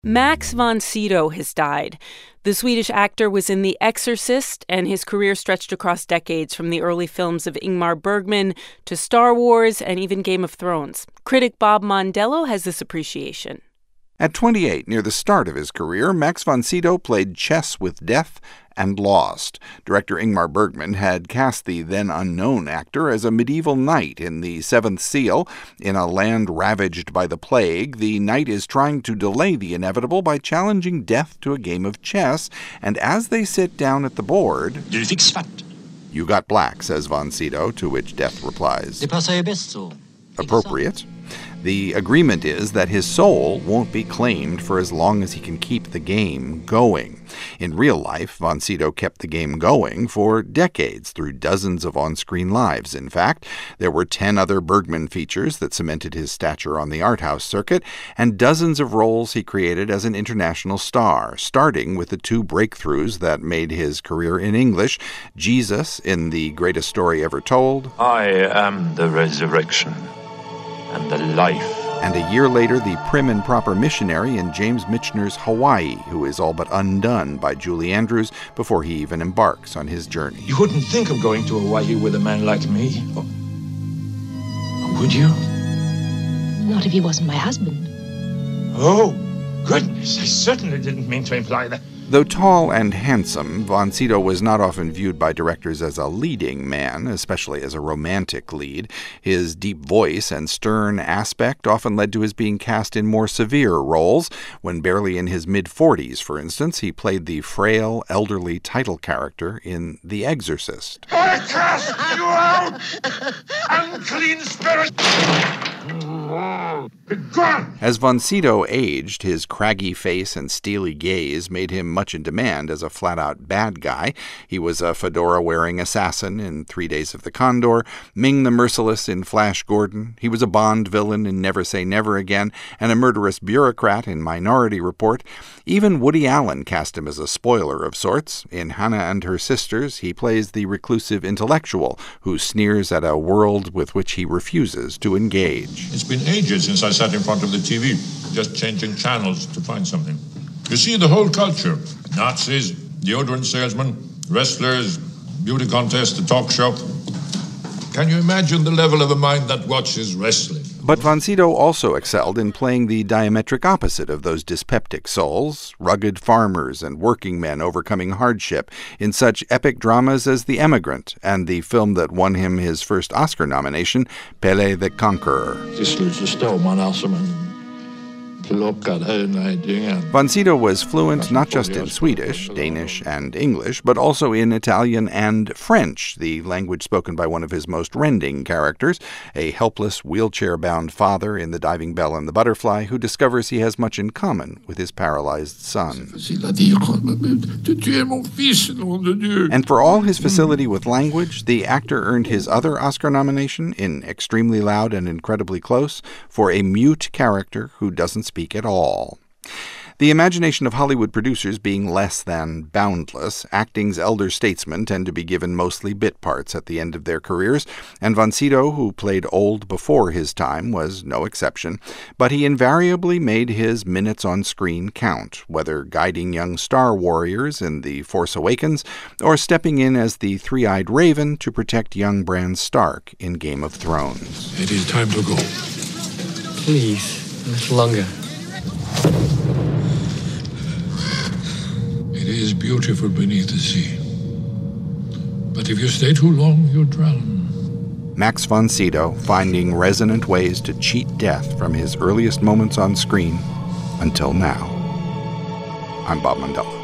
Max von Sydow has died. The Swedish actor was in The Exorcist, and his career stretched across decades, from the early films of Ingmar Bergman to Star Wars and even Game of Thrones. Critic Bob Mondello has this appreciation. At 28, near the start of his career, Max von Sydow played chess with death and lost. Director Ingmar Bergman had cast the then-unknown actor as a medieval knight in The Seventh Seal. In a land ravaged by the plague, the knight is trying to delay the inevitable by challenging death to a game of chess, and as they sit down at the board, Du fick svart. "You got black," says von Sydow, to which death replies, Det passar ju bäst så. "Appropriate." The agreement is that his soul won't be claimed for as long as he can keep the game going. In real life, von Sydow kept the game going for decades, through dozens of on-screen lives. In fact, there were 10 other Bergman features that cemented his stature on the art house circuit, and dozens of roles he created as an international star, starting with the 2 breakthroughs that made his career in English: Jesus in The Greatest Story Ever Told, I am the resurrection and the life. And a year later, the prim and proper missionary in James Michener's Hawaii, who is all but undone by Julie Andrews before he even embarks on his journey. You wouldn't think of going to Hawaii with a man like me, or would you? Not if he wasn't my husband. Oh, goodness, I certainly didn't mean to imply that. Though tall and handsome, von Sydow was not often viewed by directors as a leading man, especially as a romantic lead. His deep voice and stern aspect often led to his being cast in more severe roles. When barely in his mid-40s, for instance, he played the frail, elderly title character in The Exorcist. I cast you out, unclean spirit! Begone! As von Sydow aged, his craggy face and steely gaze made him much in demand as a flat-out bad guy. He was a fedora-wearing assassin in 3 Days of the Condor, Ming the Merciless in Flash Gordon. He was a Bond villain in Never Say Never Again, and a murderous bureaucrat in Minority Report. Even Woody Allen cast him as a spoiler of sorts. In Hannah and Her Sisters, he plays the reclusive intellectual who sneers at a world with which he refuses to engage. It's been ages since I sat in front of the TV, just changing channels to find something. You see the whole culture. Nazis, deodorant salesmen, wrestlers, beauty contest, the talk show. Can you imagine the level of a mind that watches wrestling? But von Sydow also excelled in playing the diametric opposite of those dyspeptic souls, rugged farmers and working men overcoming hardship, in such epic dramas as The Emigrant and the film that won him his first Oscar nomination, Pele the Conqueror. Till slut så står man här som en plockad höna i dyngan. Von Sydow was fluent not just in Swedish, Danish, and English, but also in Italian and French, the language spoken by one of his most rending characters, a helpless, wheelchair-bound father in The Diving Bell and the Butterfly who discovers he has much in common with his paralyzed son. And for all his facility with language, the actor earned his other Oscar nomination in Extremely Loud and Incredibly Close for a mute character who doesn't speak at all. The imagination of Hollywood producers being less than boundless, acting's elder statesmen tend to be given mostly bit parts at the end of their careers, and von Sydow, who played old before his time, was no exception, but he invariably made his minutes on screen count, whether guiding young Star Warriors in The Force Awakens, or stepping in as the three-eyed Raven to protect young Bran Stark in Game of Thrones. It is time to go. Please, a little longer. It is beautiful beneath the sea. But if you stay too long, you'll drown. Max von Sydow finding resonant ways to cheat death from his earliest moments on screen until now. I'm Bob Mondello.